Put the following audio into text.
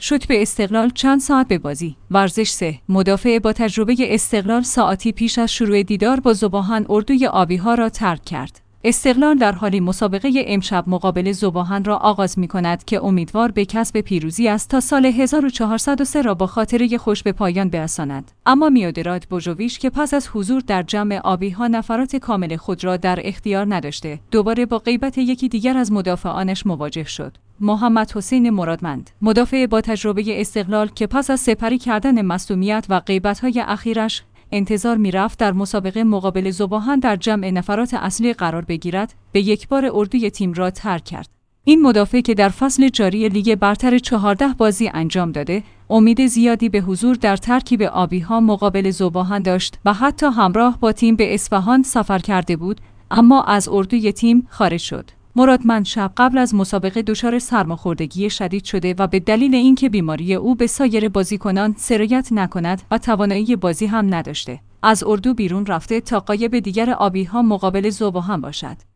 شوت به استقلال چند ساعت به بازی. ورزش 3. مدافع با تجربه استقلال ساعتی پیش از شروع دیدار با ذوباهن اردوی آبی‌ها را ترک کرد. استقلال در حالی مسابقه امشب مقابل ذوباهن را آغاز می‌کند که امیدوار به کسب پیروزی است تا سال 1403 را با خاطره خوش به پایان برساند. اما میودراد بوژوویچ که پس از حضور در جمع آبی‌ها نفرات کامل خود را در اختیار نداشته، دوباره با غیبت یکی دیگر از مدافعانش مواجه شد. محمد حسین مرادمند، مدافع با تجربه استقلال که پس از سپری کردن مصدومیت و غیبت‌های اخیرش انتظار می‌رفت در مسابقه مقابل ذوباهن در جمع نفرات اصلی قرار بگیرد، به یکبار اردوی تیم را ترک کرد. این مدافع که در فصل جاری لیگ برتر 14 بازی انجام داده، امید زیادی به حضور در ترکیب آبی‌ها مقابل ذوباهن داشت و حتی همراه با تیم به اصفهان سفر کرده بود، اما از اردوی تیم خارج شد. مرادمند شب قبل از مسابقه دچار سرماخوردگی شدید شده و به دلیل اینکه بیماری او به سایر بازیکنان سرایت نکند و توانایی بازی هم نداشته، از اردو بیرون رفته تا غایب دیگر آبی‌ها مقابل ذوباهن باشد.